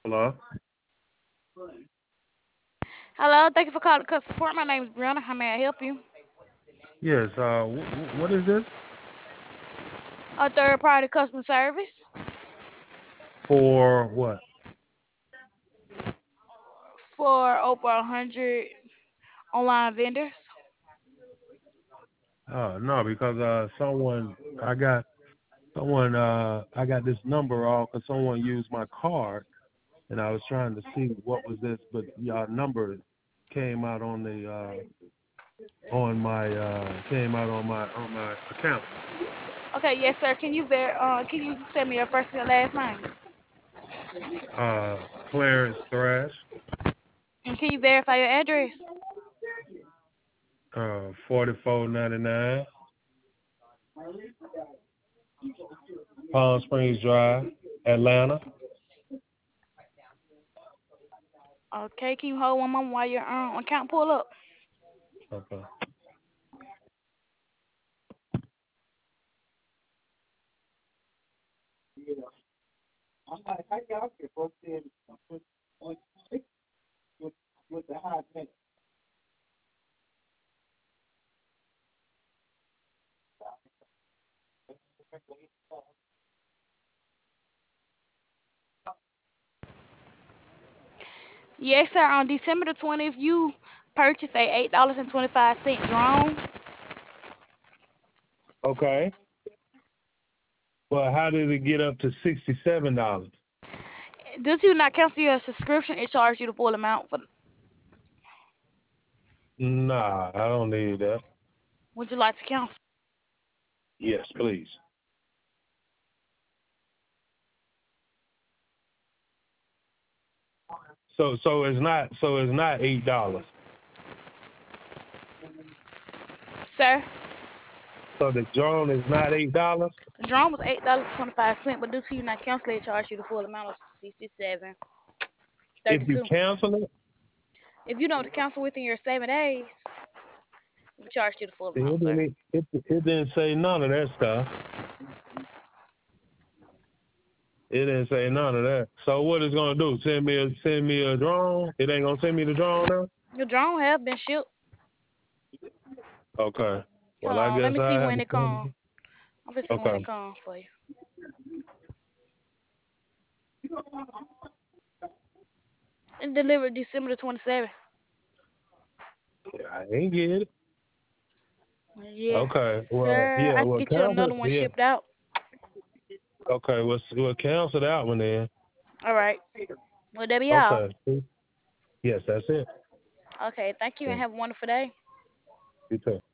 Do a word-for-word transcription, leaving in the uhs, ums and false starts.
Hello? Hello, thank you for calling customer support. My name is Brianna. How may I help you? Yes, uh, wh- what is this? A third party customer service For what? for over a hundred online vendors. Uh, no, because uh, someone I got someone uh I got this number off because someone used my card, and I was trying to see what was this, but y'all number came out on the uh on my uh came out on my on my account. Okay, yes, sir. Can you ver- uh can you tell me your first and your last name? Uh, Clarence Thrash, And can you verify your address? uh, forty four ninety nine, Palm Springs Drive, Atlanta. Okay, can you hold one moment while your um, account pull up? Okay. Yes, sir. On December the twentieth, you purchased a eight dollars and twenty five cent drone. Okay. Well, how did it get up to sixty seven dollars? Due to not cancel your subscription, it charged you the full amount. For Nah, I don't need that. would you like to cancel? Yes, please. So so it's not so it's not eight dollars. Sir, So the drone is not eight dollars. the drone was eight dollars and twenty five cent, but due to you not canceling, it charged you the full amount of sixty seven If thirty you two. cancel it, If you don't cancel within your seven days, we charge you the full it amount, sir. didn't it, it didn't say none of that stuff. It didn't say none of that. So what it's gonna do? Send me a send me a drone? It ain't gonna send me the drone now? Your drone have been shipped. Okay. Hold Well, I on, let guess me I see have when to it send come. it. I'm gonna see when Okay. it come for you. It delivered December the twenty seventh. I ain't get it. Yes, Okay. Well, sir. yeah. I can Well, get you cancel. another one Yeah. shipped out. Okay. Well, s- well, cancel that one then. All right. Will that be all? Okay. Yes, that's it. Okay. Thank you Yeah. and have a wonderful day. You too.